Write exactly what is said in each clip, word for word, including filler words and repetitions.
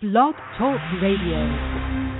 Blog Talk Radio.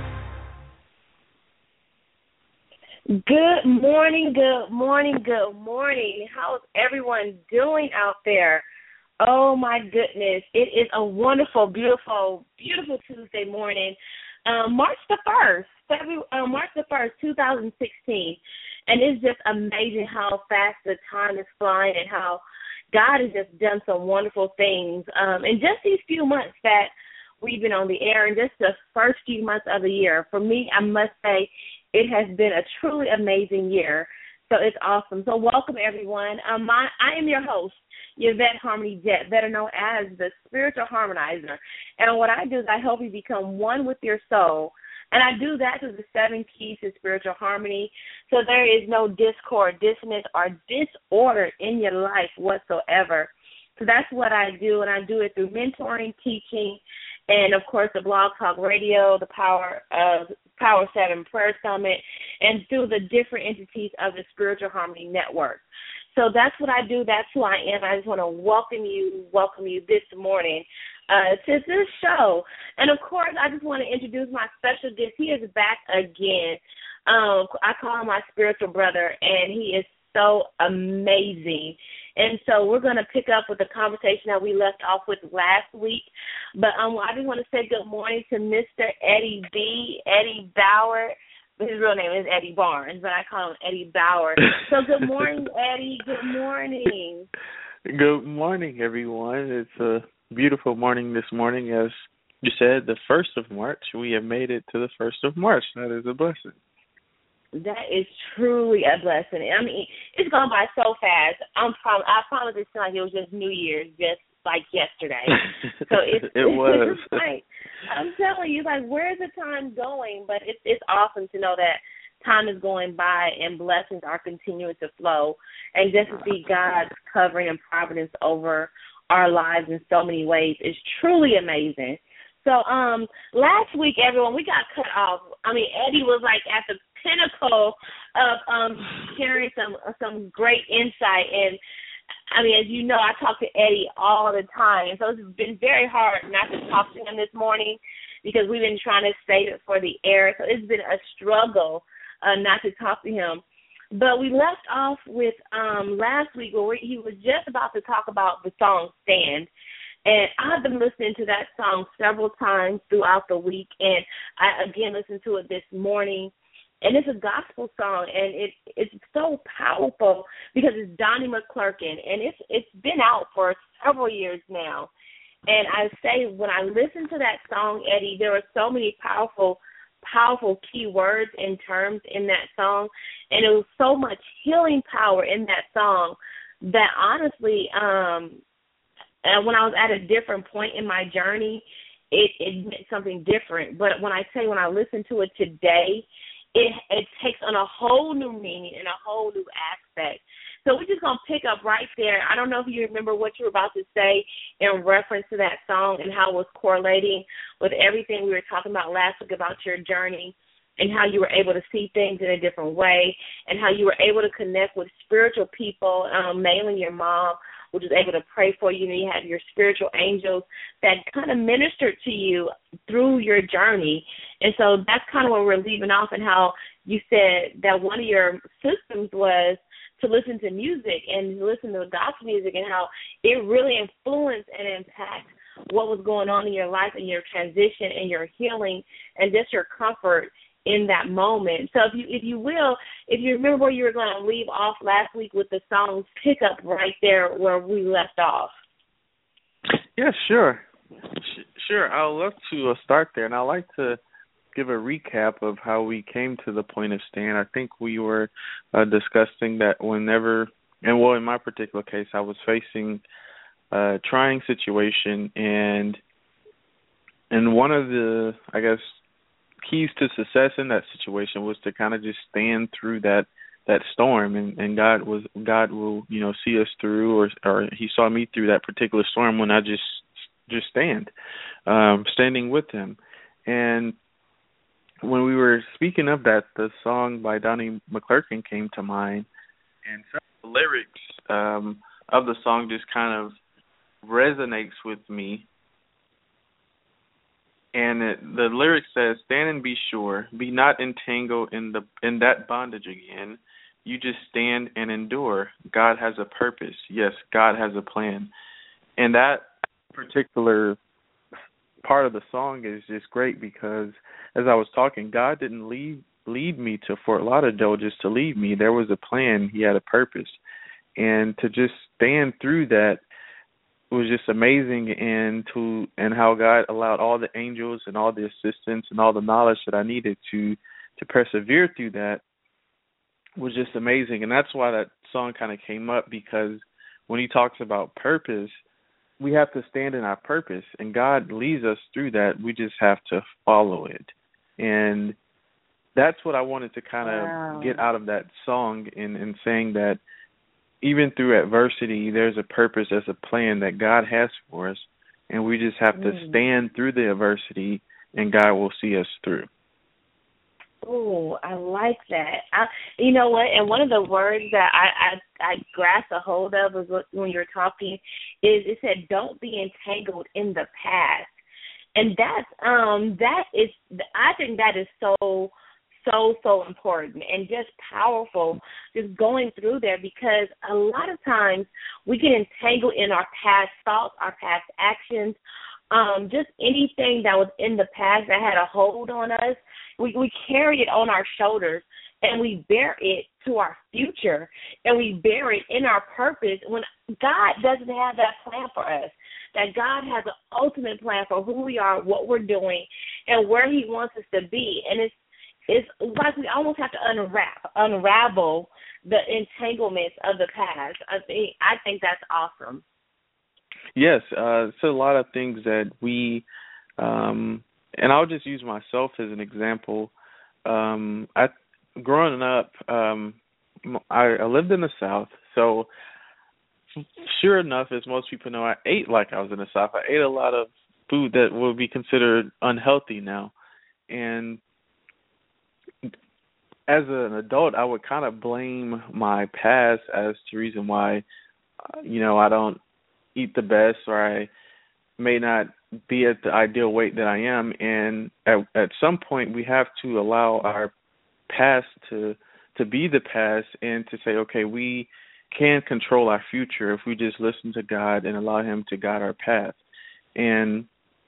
Good morning, good morning, good morning. How's everyone doing out there? Oh, my goodness. It is a wonderful, beautiful, beautiful Tuesday morning, um, March the first, February, uh, March the first, two thousand sixteen. And it's just amazing how fast the time is flying and how God has just done some wonderful things. Um, in just these few months that we've been on the air, and just the first few months of the year, for me, I must say, it has been a truly amazing year. So it's awesome. So welcome, everyone. Um, my, I am your host, Yvette Harmony Jett, better known as the Spiritual Harmonizer. And what I do is I help you become one with your soul. And I do that through the seven keys to spiritual harmony. So there is no discord, dissonance, or disorder in your life whatsoever. So that's what I do, and I do it through mentoring, teaching, and, of course, the Blog Talk Radio, the Power of Power seven Prayer Summit, and through the different entities of the Spiritual Harmony Network. So that's what I do. That's who I am. I just want to welcome you, welcome you this morning uh, to this show. And, of course, I just want to introduce my special guest. He is back again. Um, I call him my spiritual brother, and he is so amazing. And so we're going to pick up with the conversation that we left off with last week. But um, I just want to say good morning to Mister Eddie B., Eddie Bauer. His real name is Eddie Barnes, but I call him Eddie Bauer. So good morning, Eddie. Good morning. Good morning, everyone. It's a beautiful morning this morning. As you said, the first of March. We have made it to the first of March. That is a blessing. That is truly a blessing. I mean, it's gone by so fast. I'm prom- I promise it seemed like it was just New Year's, just like yesterday. So it's, it was. It's like, I'm telling you, like, where's the time going? But it's it's awesome to know that time is going by and blessings are continuing to flow, and just to see God's covering and providence over our lives in so many ways is truly amazing. So um, last week, everyone, we got cut off. I mean, Eddie was like at the pinnacle of um, sharing some some great insight. And, I mean, as you know, I talk to Eddie all the time. So it's been very hard not to talk to him this morning because we've been trying to save it for the air. So it's been a struggle uh, not to talk to him. But we left off with um, last week where he was just about to talk about the song Stand. And I've been listening to that song several times throughout the week, and I, again, listened to it this morning. And it's a gospel song, and it it's so powerful because it's Donnie McClurkin, and it's it's been out for several years now. And I say when I listened to that song, Eddie, there were so many powerful, powerful key words and terms in that song, and it was so much healing power in that song that honestly, um, and when I was at a different point in my journey, it, it meant something different. But when I say when I listen to it today, it it takes on a whole new meaning and a whole new aspect. So we're just going to pick up right there. I don't know if you remember what you were about to say in reference to that song and how it was correlating with everything we were talking about last week about your journey and how you were able to see things in a different way and how you were able to connect with spiritual people, um, mainly your mom, which is able to pray for you, and you have your spiritual angels that kind of ministered to you through your journey. And so that's kind of where we're leaving off, and how you said that one of your systems was to listen to music and listen to gospel music, and how it really influenced and impacted what was going on in your life and your transition and your healing and just your comfort in that moment. So if you if you will, if you remember where you were going to leave off last week with the songs, pick up right there where we left off. Yeah, sure. Sure, I'd love to uh, start there, and I'd like to give a recap of how we came to the point of stand. I think we were uh, discussing that whenever, and well, in my particular case, I was facing a trying situation, and and one of the, I guess, keys to success in that situation was to kind of just stand through that that storm, and, and God was God will you know see us through, or or He saw me through that particular storm when I just just stand, um, standing with Him. And when we were speaking of that, the song by Donnie McClurkin came to mind, and some of the lyrics um, of the song just kind of resonates with me. And it, the lyric says, "Stand and be sure, be not entangled in the in that bondage again. You just stand and endure. God has a purpose. Yes, God has a plan." And that particular part of the song is just great because, as I was talking, God didn't lead lead me to Fort Lauderdale just to leave me. There was a plan. He had a purpose, and to just stand through that was just amazing, and to and how God allowed all the angels and all the assistance and all the knowledge that I needed to to persevere through that was just amazing. And that's why that song kind of came up, because when he talks about purpose, we have to stand in our purpose, and God leads us through that. We just have to follow it. And that's what I wanted to kind of wow. get out of that song, in, in saying that even through adversity, there's a purpose, there's a plan that God has for us, and we just have mm. to stand through the adversity, and God will see us through. Oh, I like that. I, you know what? And one of the words that I, I, I grasped a hold of was when you're talking is it said, "Don't be entangled in the past," and that's um that is I think that is so. so, so important and just powerful, just going through there, because a lot of times we get entangled in our past thoughts, our past actions, um, just anything that was in the past that had a hold on us. We, we carry it on our shoulders, and we bear it to our future, and we bear it in our purpose when God doesn't have that plan for us. That God has an ultimate plan for who we are, what we're doing, and where he wants us to be. And it's It's like we almost have to unwrap, unravel the entanglements of the past. I think I think that's awesome. Yes, uh, so a lot of things that we, um, and I'll just use myself as an example. Um, I, growing up, um, I, I lived in the South, so sure enough, as most people know, I ate like I was in the South. I ate a lot of food that would be considered unhealthy now, and as an adult, I would kind of blame my past as the reason why, you know, I don't eat the best, or I may not be at the ideal weight that I am. And at, at some point, we have to allow our past to to be the past, and to say, okay, we can control our future if we just listen to God and allow him to guide our path. And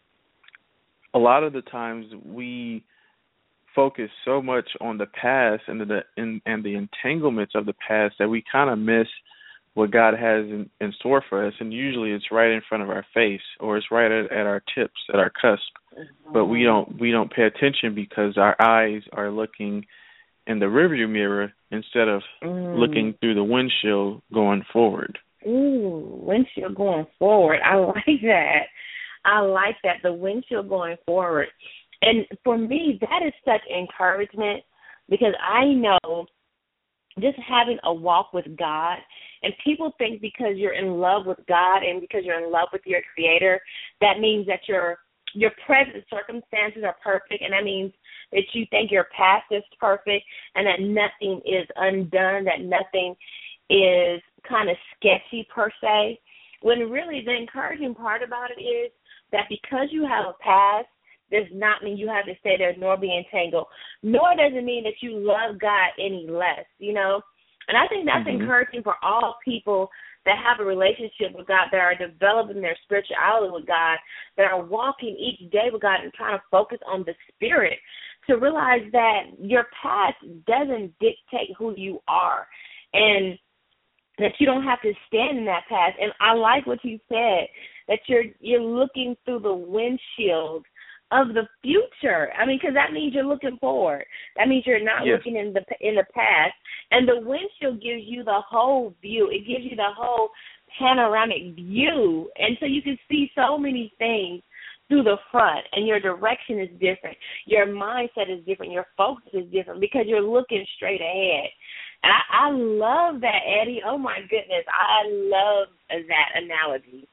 a lot of the times we focus so much on the past and the and, and the entanglements of the past that we kind of miss what God has in, in store for us. And usually it's right in front of our face, or it's right at, at our tips, at our cusp. Mm-hmm. But we don't we don't pay attention because our eyes are looking in the rearview mirror instead of mm. looking through the windshield going forward. Ooh, windshield going forward. I like that. I like that, the windshield going forward. And for me, that is such encouragement, because I know just having a walk with God, and people think because you're in love with God and because you're in love with your Creator, that means that your your present circumstances are perfect, and that means that you think your past is perfect and that nothing is undone, that nothing is kind of sketchy per se, when really the encouraging part about it is that because you have a past, does not mean you have to stay there nor be entangled, nor does it mean that you love God any less, you know. And I think that's mm-hmm. encouraging for all people that have a relationship with God, that are developing their spirituality with God, that are walking each day with God and trying to focus on the Spirit, to realize that your past doesn't dictate who you are, and that you don't have to stand in that past. And I like what you said, that you're you're looking through the windshield of the future. I mean, because that means you're looking forward. That means you're not yes. looking in the in the past. And the windshield gives you the whole view. It gives you the whole panoramic view. And so you can see so many things through the front, and your direction is different. Your mindset is different. Your focus is different because you're looking straight ahead. And I, I love that, Eddie. Oh, my goodness. I love that analogy.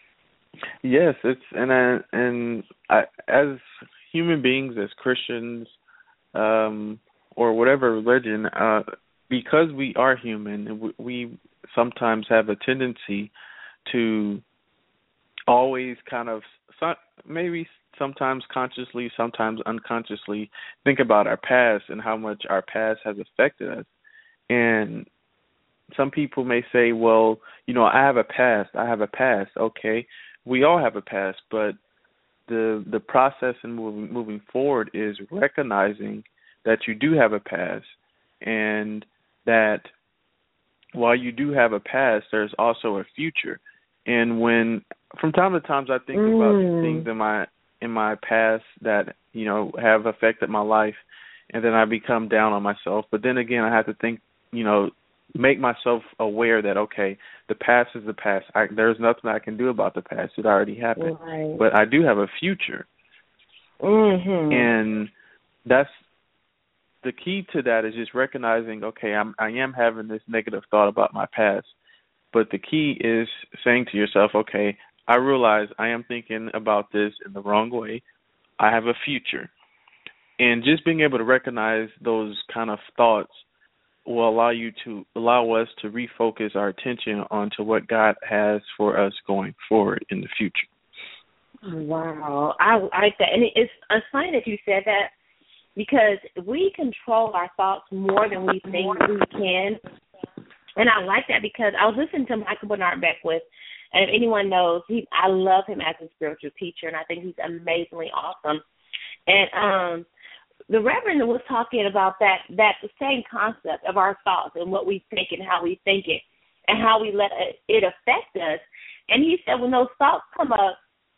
Yes, it's and I, and I, as human beings, as Christians, um, or whatever religion, uh, because we are human, we, we sometimes have a tendency to always kind of maybe sometimes consciously, sometimes unconsciously, think about our past and how much our past has affected us. And some people may say, well, you know, I have a past. I have a past. Okay, we all have a past, but the the process in moving moving forward is recognizing that you do have a past, and that while you do have a past, there's also a future. And when from time to time I think mm. about things in my in my past that, you know, have affected my life, and then I become down on myself. But then again, I have to think, you know, make myself aware that, okay, the past is the past. I, there's nothing I can do about the past. It already happened. Right. But I do have a future. Mm-hmm. And that's the key to that, is just recognizing, okay, I'm, I am having this negative thought about my past. But the key is saying to yourself, okay, I realize I am thinking about this in the wrong way. I have a future. And just being able to recognize those kind of thoughts will allow you to allow us to refocus our attention onto what God has for us going forward in the future. Wow, I like that, and it's, it's funny that you said that, because we control our thoughts more than we think we can, and I like that because I was listening to Michael Bernard Beckwith, and if anyone knows, he I love him as a spiritual teacher, and I think he's amazingly awesome, and um. The Reverend was talking about that, that same concept of our thoughts and what we think and how we think it and how we let it affect us. And he said when those thoughts come up,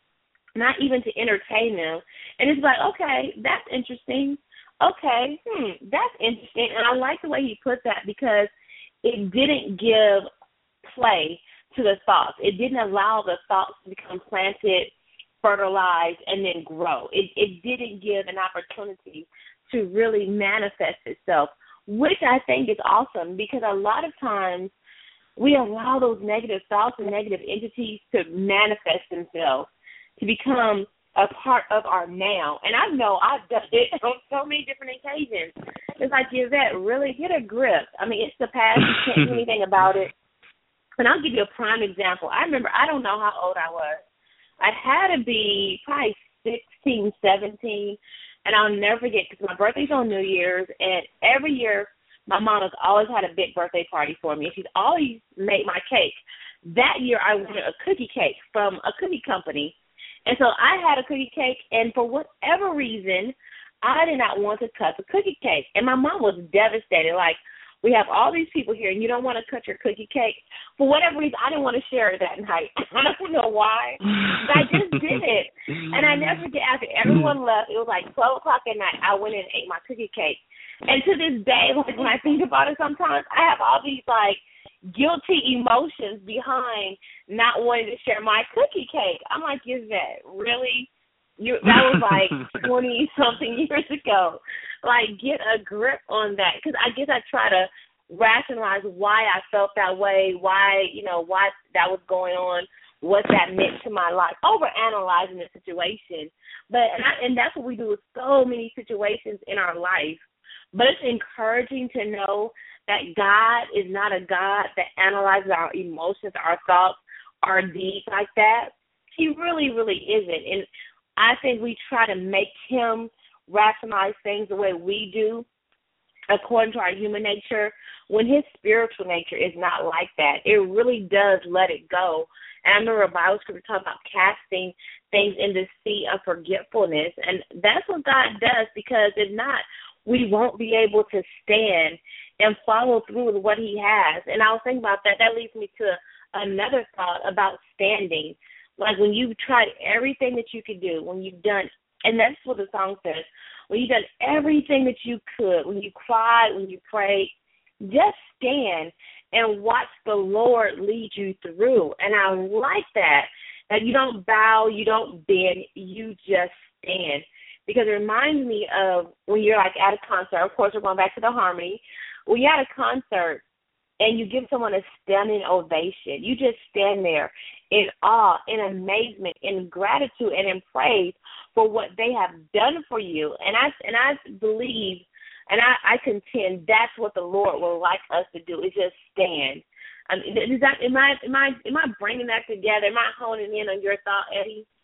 not even to entertain them, and it's like, okay, that's interesting. Okay, hmm, that's interesting. And I like the way he put that, because it didn't give play to the thoughts. It didn't allow the thoughts to become planted, fertilize, and then grow. It it didn't give an opportunity to really manifest itself, which I think is awesome, because a lot of times we allow those negative thoughts and negative entities to manifest themselves, to become a part of our now. And I know I've done it on so many different occasions. It's like, Yvette, really get a grip. I mean, it's the past. You can't do anything about it. And I'll give you a prime example. I remember, I don't know how old I was. I had to be probably sixteen, seventeen, and I'll never forget, because my birthday's on New Year's, and every year my mom has always had a big birthday party for me, and she's always made my cake. That year I wanted a cookie cake from a cookie company, and so I had a cookie cake, and for whatever reason, I did not want to cut the cookie cake, and my mom was devastated, like, we have all these people here, and you don't want to cut your cookie cake. For whatever reason, I didn't want to share it that night. I don't know why, but I just did it. And I never forget, after everyone left, it was like twelve o'clock at night, I went in and ate my cookie cake. And to this day, like when I think about it sometimes, I have all these, like, guilty emotions behind not wanting to share my cookie cake. I'm like, is that really? You, that was like twenty-something years ago. Like, get a grip on that, because I guess I try to rationalize why I felt that way, why, you know, why that was going on, what that meant to my life, overanalyzing the situation. But and, I, and that's what we do with so many situations in our life. But it's encouraging to know that God is not a God that analyzes our emotions, our thoughts, our deeds like that. He really, really isn't. And I think we try to make him rationalize things the way we do, according to our human nature, when his spiritual nature is not like that. It really does let it go. And I remember a Bible scripture talking about casting things in the sea of forgetfulness, and that's what God does, because if not, we won't be able to stand and follow through with what he has. And I was thinking about that. That leads me to another thought about standing. Like, when you've tried everything that you could do, when you've done, and that's what the song says, when you've done everything that you could, when you cried, when you prayed, just stand and watch the Lord lead you through. And I like that, that you don't bow, you don't bend, you just stand. Because it reminds me of when you're, like, at a concert. Of course, we're going back to the harmony. When you're at a concert and you give someone a standing ovation, you just stand there in awe, in amazement, in gratitude, and in praise for what they have done for you. And I and I believe, and I, I contend that's what the Lord will like us to do, is just stand. I mean, is that, am I am I am I bringing that together? Am I honing in on your thought, Eddie?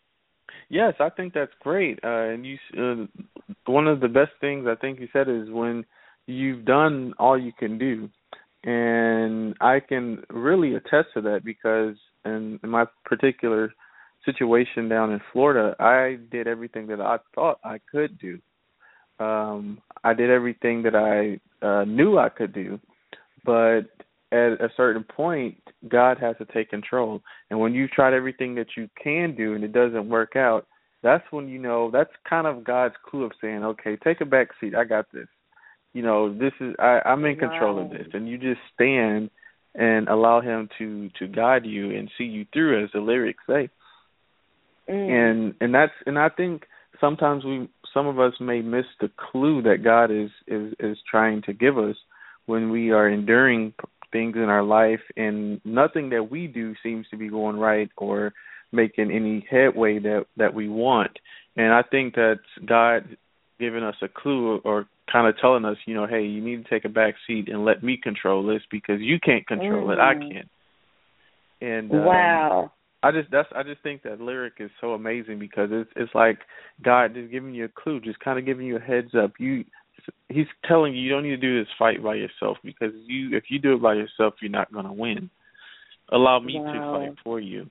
Yes, I think that's great. Uh, and you, uh, one of the best things I think you said is when you've done all you can do, and I can really attest to that because in, in my particular situation down in Florida, I did everything that I thought I could do. Um, I did everything that I uh, knew I could do, but at a certain point, God has to take control. And when you've tried everything that you can do and it doesn't work out, that's when you know, that's kind of God's clue of saying, okay, take a back seat. I got this. You know, this is, I, I'm in control Wow. of this. And you just stand and allow him to, to guide you and see you through, as the lyrics say. Mm. And and that's and I think sometimes we some of us may miss the clue that God is, is, is trying to give us when we are enduring things in our life and nothing that we do seems to be going right or making any headway that, that we want. And I think that's God giving us a clue or kind of telling us, you know, hey, you need to take a back seat and let me control this because you can't control mm. it. I can. And um, wow. I just that's I just think that lyric is so amazing because it's it's like God just giving you a clue, just kind of giving you a heads up. You He's telling you you don't need to do this fight by yourself because you if you do it by yourself, you're not going to win. Allow me wow. to fight for you.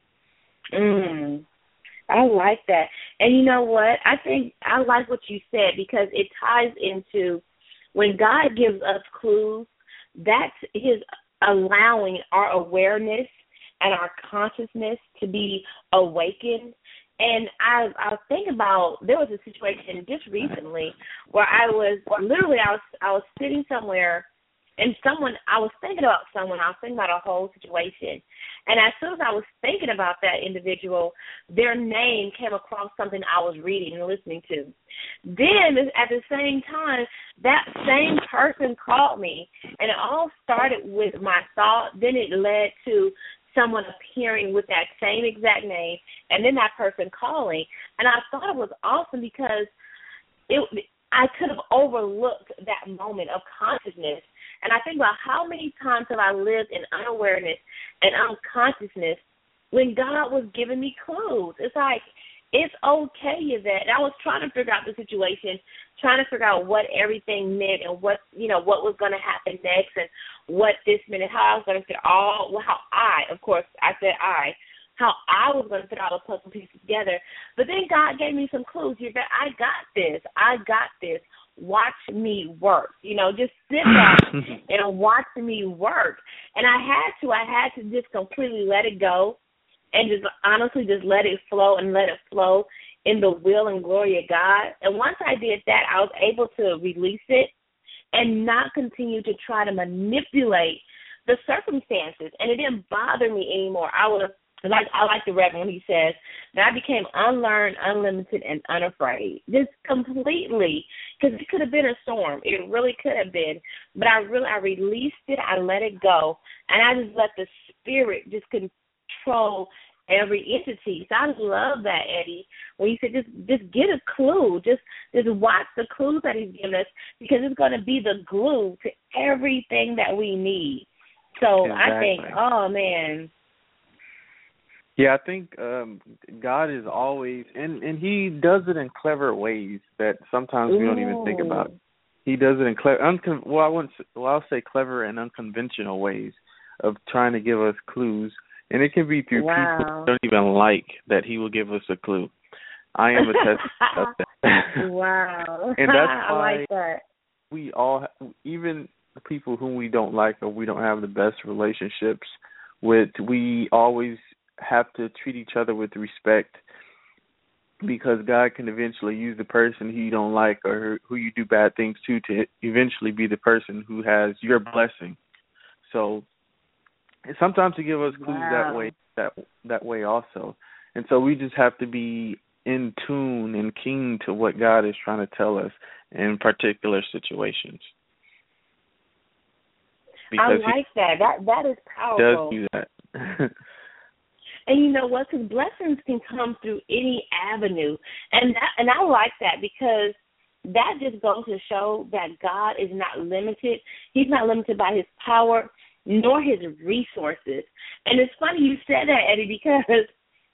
Mm, I like that. And you know what? I think I like what you said because it ties into when God gives us clues, that's his allowing our awareness and our consciousness to be awakened. And I I think about there was a situation just recently where I was literally I was I was sitting somewhere and someone I was thinking about someone I was thinking about a whole situation, and as soon as I was thinking about that individual, their name came across something I was reading and listening to. Then at the same time, that same person called me, and it all started with my thought. Then it led to someone appearing with that same exact name, and then that person calling. And I thought it was awesome because it I could have overlooked that moment of consciousness. And I think about how many times have I lived in unawareness and unconsciousness when God was giving me clues. It's like, it's okay, Yvette. And I was trying to figure out the situation, trying to figure out what everything meant and what, you know, what was going to happen next and what this meant and how I was going to fit all, well, how I, of course, I said I, how I was going to fit all the puzzle pieces together. But then God gave me some clues. Yvette, I got this. I got this. Watch me work. You know, just sit back and watch me work. And I had to. I had to just completely let it go and just honestly just let it flow and let it flow in the will and glory of God. And once I did that, I was able to release it and not continue to try to manipulate the circumstances. And it didn't bother me anymore. I was like I like the Reverend when he says that I became unlearned, unlimited, and unafraid. Just completely, because it could have been a storm. It really could have been. But I really, I released it. I let it go. And I just let the Spirit just control every entity. So I just love that, Eddie, when you said just just get a clue. Just, just watch the clues that he's given us because it's going to be the glue to everything that we need. So exactly. I think, oh, man. Yeah, I think um, God is always, and, and he does it in clever ways that sometimes we don't even think about. He does it in clever, uncon- well, I wouldn't, well, I'll say clever and unconventional ways of trying to give us clues, and it can be through wow. people who don't even like that he will give us a clue. I am a test of that. Wow. And that's why I like that. we all, even the people whom we don't like or we don't have the best relationships with, we always have to treat each other with respect because God can eventually use the person who you don't like or who you do bad things to to eventually be the person who has your blessing. So sometimes to give us clues wow. that way, that that way also. And so we just have to be in tune and keen to what God is trying to tell us in particular situations. Because I like that. That that is powerful. Does do that. And you know what? Because blessings can come through any avenue, and that, and I like that because that just goes to show that God is not limited. He's not limited by his power nor his resources. And it's funny you said that, Eddie, because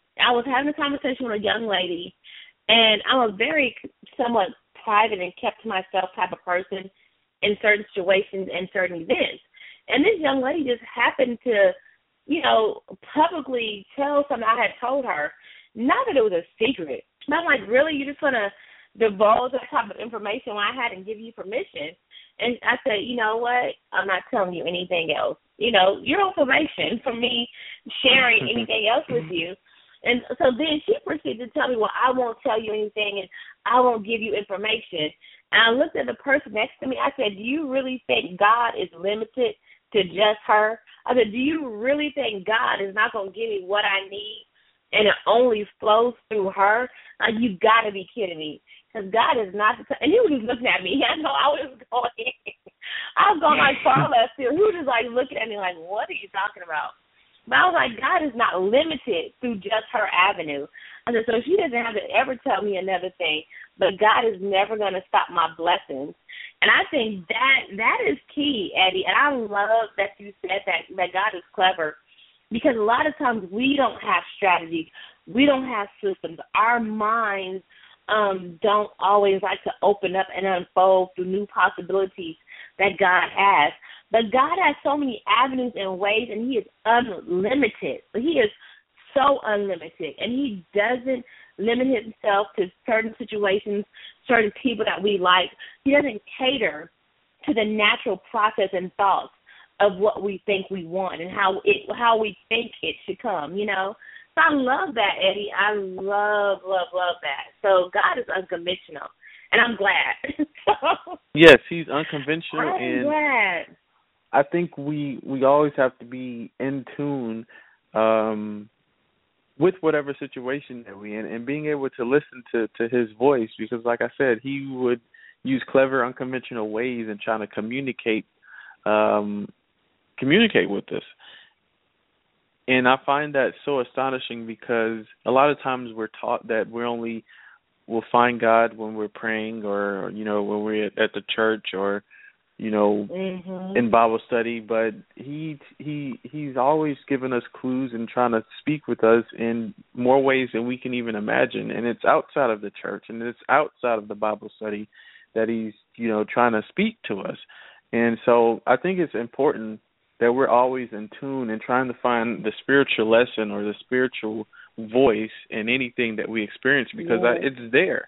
I was having a conversation with a young lady, and I'm a very somewhat private and kept to myself type of person in certain situations and certain events. And this young lady just happened to, you know, publicly tell something I had told her. Not that it was a secret. But I'm like, really? You just want to divulge that type of information when I hadn't given you permission? And I said, you know what? I'm not telling you anything else. You know, your information from me sharing anything else with you. And so then she proceeded to tell me, well, I won't tell you anything and I won't give you information. And I looked at the person next to me. I said, do you really think God is limited to just her? I said, do you really think God is not going to give me what I need and it only flows through her? Like, you got to be kidding me. Because God is not, and he was just looking at me. I know I was going, I was going like far left field. He was just like looking at me like, what are you talking about? But I was like, God is not limited through just her avenue. I said, so she doesn't have to ever tell me another thing, but God is never going to stop my blessings. And I think that that is key, Eddie. And I love that you said that, that God is clever, because a lot of times we don't have strategies. We don't have systems. Our minds um, don't always like to open up and unfold through new possibilities that God has. But God has so many avenues and ways, and he is unlimited. He is so unlimited, and he doesn't limit himself to certain situations, certain people that we like. He doesn't cater to the natural process and thoughts of what we think we want and how it how we think it should come, you know. So I love that, Eddie. I love, love, love that. So God is unconventional, and I'm glad. so, yes, he's unconventional, I'm and glad. I think we we always have to be in tune um, with whatever situation that we're in, and being able to listen to, to his voice, because, like I said, he would use clever, unconventional ways in trying to communicate um, communicate with us. And I find that so astonishing, because a lot of times we're taught that we're only we'll find God when we're praying, or, you know, when we're at, at the church, or, you know, mm-hmm. in Bible study. But he he he's always given us clues and trying to speak with us in more ways than we can even imagine. And it's outside of the church, and it's outside of the Bible study that he's, you know, trying to speak to us. And so I think it's important that we're always in tune and trying to find the spiritual lesson or the spiritual voice in anything that we experience, because yes. I, it's there.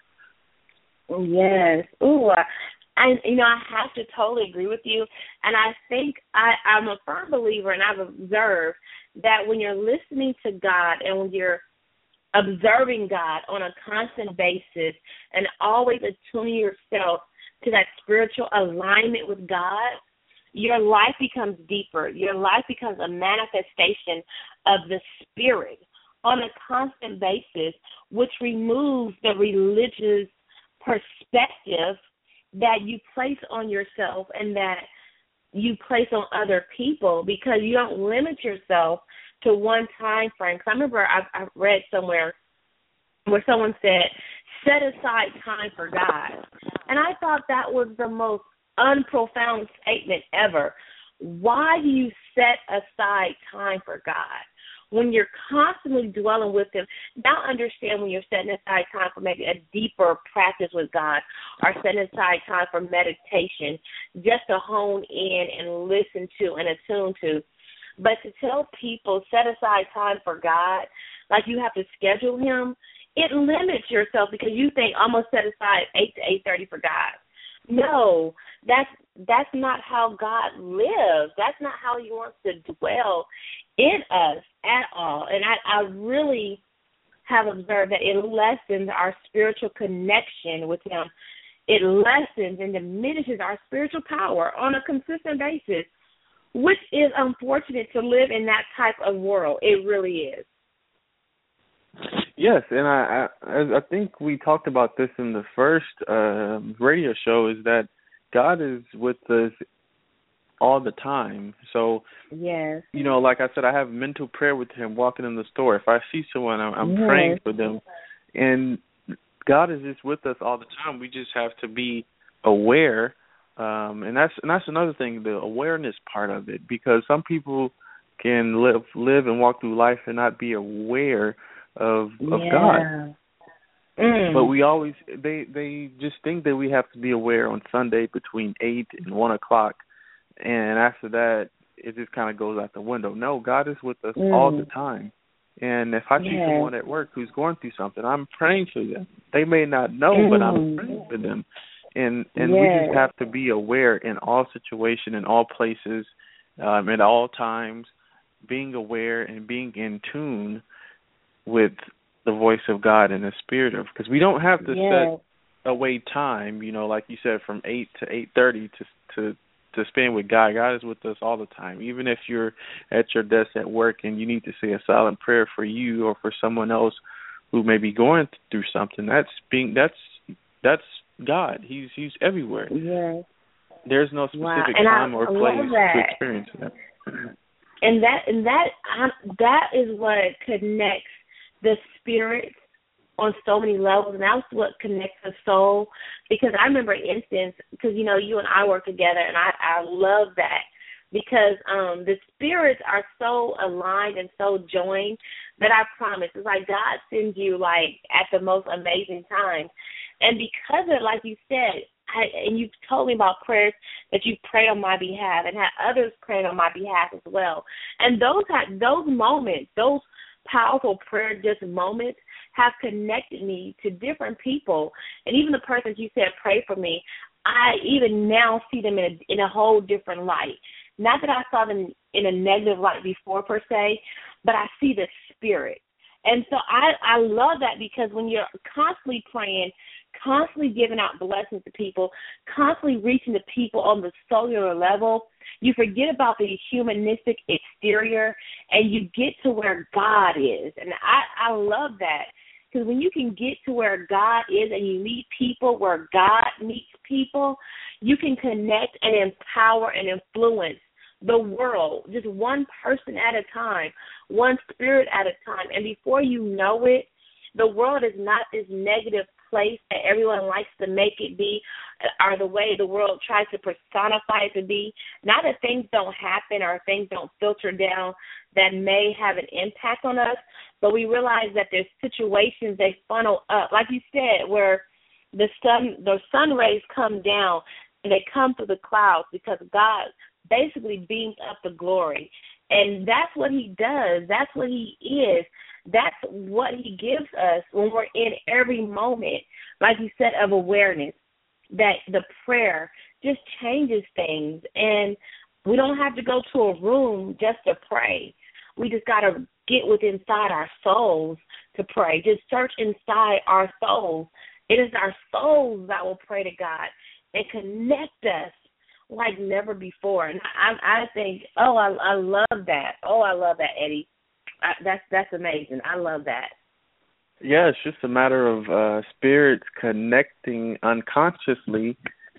Yes. Ooh, I, you know, I have to totally agree with you. And I think I, I'm a firm believer, and I've observed that when you're listening to God and when you're observing God on a constant basis and always attuning yourself to that spiritual alignment with God, your life becomes deeper. Your life becomes a manifestation of the Spirit on a constant basis, which removes the religious perspective that you place on yourself and that you place on other people, because you don't limit yourself to one time frame. Because I remember I, I read somewhere where someone said, set aside time for God. And I thought that was the most unprofound statement ever. Why do you set aside time for God when you're constantly dwelling with him? Now understand, when you're setting aside time for maybe a deeper practice with God, or setting aside time for meditation, just to hone in and listen to and attune to. But to tell people set aside time for God, like you have to schedule him, it limits yourself, because you think I'm going to set aside eight to eight thirty for God. No, that's that's not how God lives. That's not how he wants to dwell in us at all. And I, I really have observed that it lessens our spiritual connection with him. It lessens and diminishes our spiritual power on a consistent basis, which is unfortunate to live in that type of world. It really is. Yes, and I, I I think we talked about this in the first uh, radio show, is that God is with us all the time. So, yes. you know, like I said, I have mental prayer with him walking in the store. If I see someone, I'm, I'm yes. praying for them. And God is just with us all the time. We just have to be aware. Um, and that's and that's another thing, the awareness part of it, because some people can live live and walk through life and not be aware of of Yeah. God. Mm. But we always they they just think that we have to be aware on Sunday between eight and one o'clock, and after that it just kind of goes out the window. No, God is with us Mm. all the time. And if I see Yeah. someone at work who's going through something, I'm praying for them. They may not know, Mm. but I'm praying for them. And and Yeah. we just have to be aware in all situations, in all places, um, at all times, being aware and being in tune with the voice of God and the Spirit of, because we don't have to Yeah. set away time, you know, like you said, from eight to eight thirty to to to spend with God. God is with us all the time. Even if you're at your desk at work and you need to say a silent prayer for you or for someone else who may be going through something, that's being that's that's God. He's he's everywhere. Yeah. There's no specific Wow. And time I, or I place love that. to experience that. And that and that I, that is what connects the spirit on so many levels, and that's what connects the soul. Because I remember an instance, because you know you and I work together, and I I love that because um the spirits are so aligned and so joined that I promise it's like God sends you like at the most amazing times, and because of, like you said. I, and you've told me about prayers that you prayed on my behalf and had others praying on my behalf as well. And those had, those moments, those powerful prayer just moments have connected me to different people. And even the persons you said pray for me, I even now see them in a, in a whole different light. Not that I saw them in a negative light before per se, but I see the spirit. And so I, I love that because when you're constantly praying, constantly giving out blessings to people, constantly reaching to people on the cellular level, you forget about the humanistic exterior and you get to where God is. And I, I love that because when you can get to where God is and you meet people where God meets people, you can connect and empower and influence the world, just one person at a time, one spirit at a time. And before you know it, the world is not this negative place that everyone likes to make it be, or the way the world tries to personify it to be. Not that things don't happen or things don't filter down that may have an impact on us, but we realize that there's situations they funnel up, like you said, where the sun, the sun rays come down and they come through the clouds because God basically beams up the glory. And that's what he does. That's what he is. That's what he gives us when we're in every moment, like you said, of awareness, that the prayer just changes things. And we don't have to go to a room just to pray. We just got to get within inside our souls to pray. Just search inside our souls. It is our souls that will pray to God and connect us like never before. And I, I think, oh, I, I love that. Oh, I love that, Eddie. I, that's that's amazing. I love that. Yeah, it's just a matter of uh, spirits connecting unconsciously,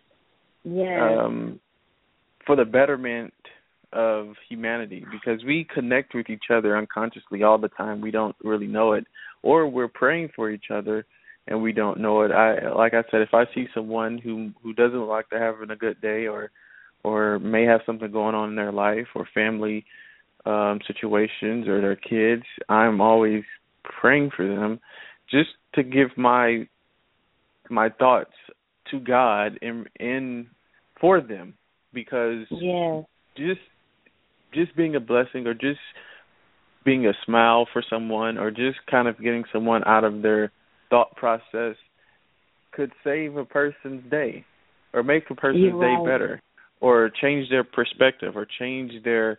yeah, um, for the betterment of humanity. Because we connect with each other unconsciously all the time. We don't really know it, or we're praying for each other and we don't know it. I like I said, if I see someone who who doesn't look like they're having a good day, or or may have something going on in their life or family um, situations or their kids, I'm always praying for them, just to give my my thoughts to God in in for them, because yeah, just just being a blessing, or just being a smile for someone, or just kind of getting someone out of their thought process could save a person's day, or make a person's You're day right. better, or change their perspective, or change their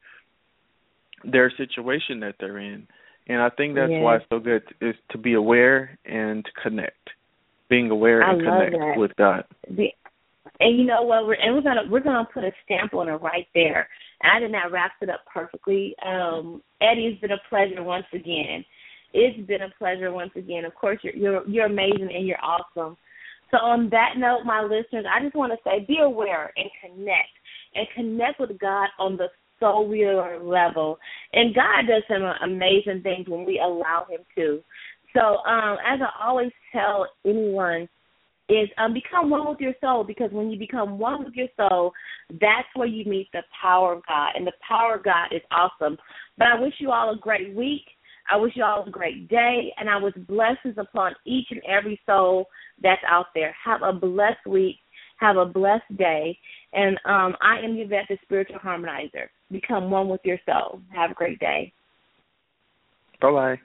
their situation that they're in. And I think that's Yeah. why it's so good is to be aware and to connect. Being aware I and love connect that. with God. Be- And you know what? We're and we're gonna we're gonna put a stamp on it right there. And I think that wraps it up perfectly. Um, Eddie, it's been a pleasure once again. It's been a pleasure once again. Of course, you're you're you're amazing and you're awesome. So on that note, my listeners, I just want to say, be aware and connect, and connect with God on the cellular level. And God does some amazing things when we allow Him to. So um, as I always tell anyone, is um, become one with your soul, because when you become one with your soul, that's where you meet the power of God, and the power of God is awesome. But I wish you all a great week. I wish you all a great day, and I wish blessings upon each and every soul that's out there. Have a blessed week. Have a blessed day. And um, I am Yvette, the Spiritual Harmonizer. Become one with your soul. Have a great day. Bye-bye.